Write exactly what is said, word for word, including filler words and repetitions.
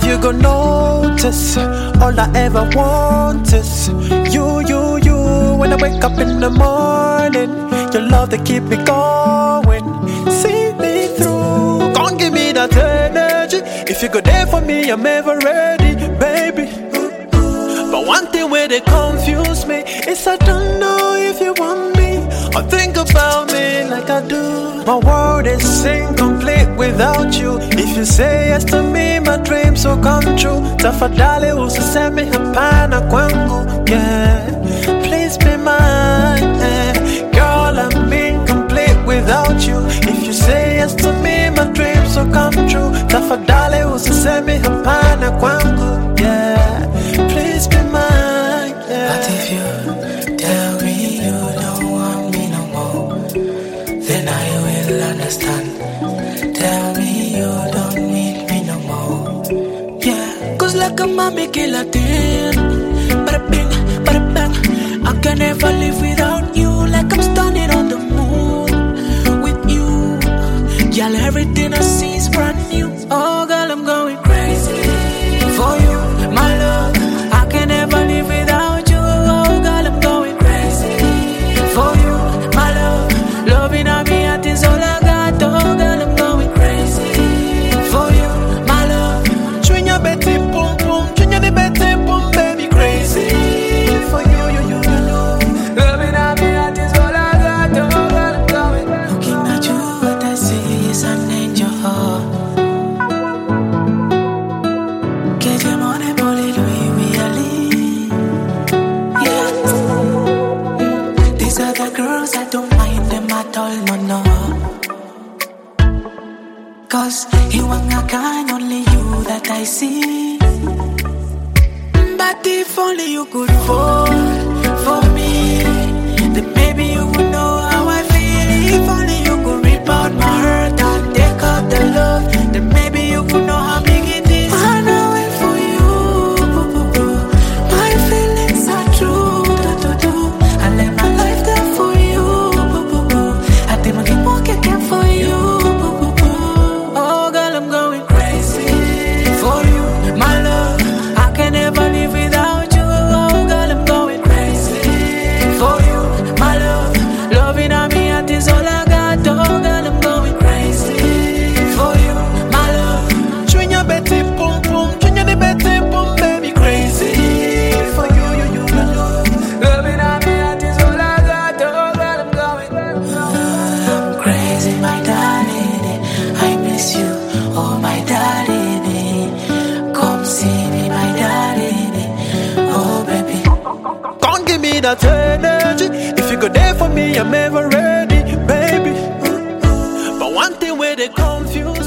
you go notice, all I ever want is you, you, you. When I wake up in the morning, your love that keep me going, see me through. Can't give me that energy. If you go there for me, I'm ever ready, baby. But one thing where they confuse me is I don't know if you want me or think about me like I do. My world is incomplete without you. If you say yes to me, my dreams will come true. Tafadhali usiseme hapana kwangu, yeah. Please be mine, yeah. Girl, I'm incomplete without you. If you say yes to me, my dreams will come true. Tafadhali usiseme hapana kwangu, yeah. Please be mine, yeah. But if you tell me you don't want me no more, then I will understand. Tell me you don't need me no more, yeah. Cause like a mommy kill a thing, bada bing, bada bang. I can never live without you. Like I'm standing on the moon with you. Girl, everything I see is brand new. Oh girl, I'm going crazy for you, my love. I can never live without you. Oh girl, I'm going crazy for you, my love. Loving on me, that is all I got. Oh girl, I'm going crazy for you, my love. Chunya beti pum pum, chunya ni beti pum, baby, crazy for you, you, you, you know. Loving on me, that is all I got. Oh girl, I'm going. Looking at you, what I see is an angel. Give you money, bully, Louis, really. Yeah. These are the girls, I don't mind them at all, no, no. Cause you want a kind, only you that I see. But if only you could fall for me, then maybe you would know how I feel. If only you could rip out my heart and take out the love, then maybe you would know how big it is. I know it for you. My feelings are true. I let my life down for you. I think I can walk again for you. Oh girl, I'm going crazy for you, my love. I can never live without you. Oh girl, I'm going crazy for you, my love. Loving on me, that is all I got. Oh girl, I'm going crazy for you, my love. Chunya beti pum pum, chunya ni beti pum, baby, crazy for you, you, you, you know. Loving on me, that is all I got. Oh girl, I'm going. I'm crazy, my darling. I miss you, oh my darling. Come see me, my darling. Oh baby. Can't give me that energy. If you go there for me, I'm ever ready, baby. But one thing where they confuse